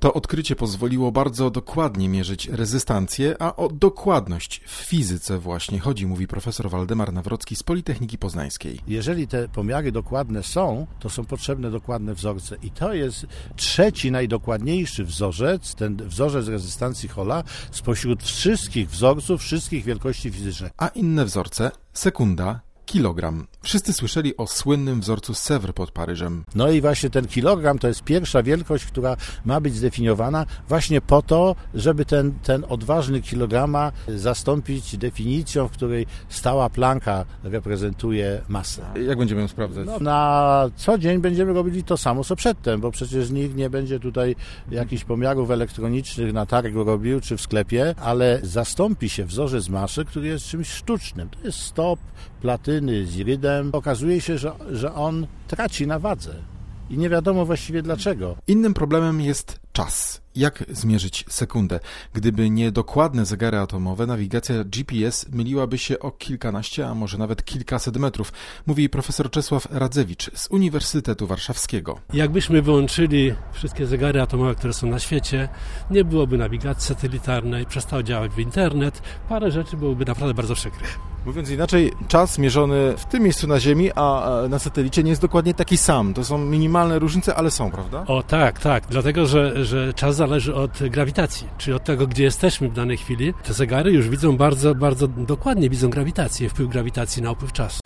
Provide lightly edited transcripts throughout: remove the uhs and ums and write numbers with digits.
To odkrycie pozwoliło bardzo dokładnie mierzyć rezystancję, a o dokładność w fizyce właśnie chodzi, mówi profesor Waldemar Nawrocki z Politechniki Poznańskiej. Jeżeli te pomiary dokładne są, to są potrzebne dokładne wzorce i to jest trzeci najdokładniejszy wzorzec, ten wzorzec rezystancji Halla spośród wszystkich wzorców, wszystkich wielkości fizycznych. A inne wzorce, sekunda, kilogram. Wszyscy słyszeli o słynnym wzorcu Sèvres pod Paryżem. No i właśnie ten kilogram to jest pierwsza wielkość, która ma być zdefiniowana właśnie po to, żeby ten odważny kilograma zastąpić definicją, w której stała Plancka reprezentuje masę. Jak będziemy ją sprawdzać? No, na co dzień będziemy robili to samo, co przedtem, bo przecież nikt nie będzie tutaj jakichś pomiarów elektronicznych na targu robił, czy w sklepie, ale zastąpi się wzorzec masy, który jest czymś sztucznym. To jest stop platyny z irydem. Okazuje się, że on traci na wadze i nie wiadomo właściwie dlaczego. Innym problemem jest czas. Jak zmierzyć sekundę? Gdyby nie dokładne zegary atomowe, nawigacja GPS myliłaby się o kilkanaście, a może nawet kilkaset metrów, mówi profesor Czesław Radzewicz z Uniwersytetu Warszawskiego. Jakbyśmy wyłączyli wszystkie zegary atomowe, które są na świecie, nie byłoby nawigacji satelitarnej, przestał działać internet, parę rzeczy byłoby naprawdę bardzo przykrych. Mówiąc inaczej, czas mierzony w tym miejscu na Ziemi, a na satelicie nie jest dokładnie taki sam. To są minimalne różnice, ale są, prawda? O tak, dlatego, że czas zależy od grawitacji, czyli od tego, gdzie jesteśmy w danej chwili. Te zegary już widzą bardzo, bardzo dokładnie widzą grawitację, wpływ grawitacji na upływ czasu.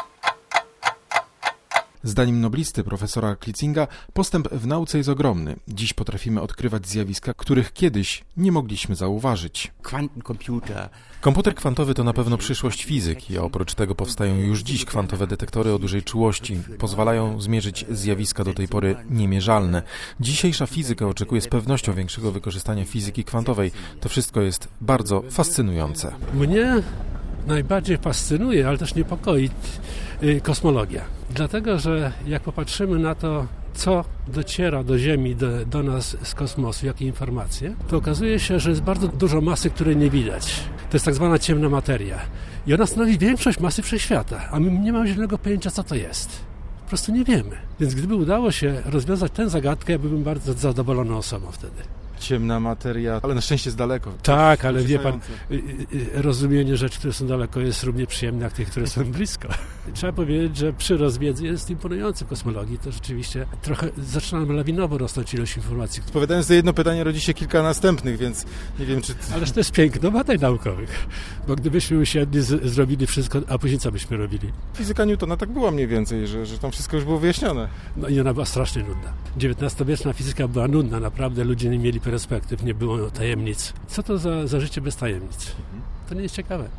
Zdaniem noblisty profesora Klitzinga postęp w nauce jest ogromny. Dziś potrafimy odkrywać zjawiska, których kiedyś nie mogliśmy zauważyć. Komputer kwantowy to na pewno przyszłość fizyki, a oprócz tego powstają już dziś kwantowe detektory o dużej czułości. Pozwalają zmierzyć zjawiska do tej pory niemierzalne. Dzisiejsza fizyka oczekuje z pewnością większego wykorzystania fizyki kwantowej. To wszystko jest bardzo fascynujące. Mnie najbardziej fascynuje, ale też niepokoi kosmologia. Dlatego, że jak popatrzymy na to, co dociera do Ziemi, do nas z kosmosu, jakie informacje, to okazuje się, że jest bardzo dużo masy, której nie widać. To jest tak zwana ciemna materia. I ona stanowi większość masy wszechświata, a my nie mamy zielonego pojęcia, co to jest. Po prostu nie wiemy. Więc gdyby udało się rozwiązać tę zagadkę, ja byłbym bardzo zadowoloną osobą wtedy. Ciemna materia, ale na szczęście jest daleko. Tak, ale wie pan, rozumienie rzeczy, które są daleko, jest równie przyjemne jak tych, które są blisko. Trzeba powiedzieć, że przyrost wiedzy jest imponujący w kosmologii. To rzeczywiście trochę zaczyna nam lawinowo rosnąć ilość informacji. Odpowiadając na jedno pytanie, rodzi się kilka następnych, więc nie wiem, czy... Ależ to jest piękno badań naukowych. Bo gdybyśmy usiedli, zrobili wszystko, a później co byśmy robili? Fizyka Newtona tak była mniej więcej, że tam wszystko już było wyjaśnione. No i ona była strasznie nudna. XIX-wieczna fizyka była nudna, naprawdę ludzie nie mieli perspektyw, nie było tajemnic. Co to za życie bez tajemnic? To nie jest ciekawe.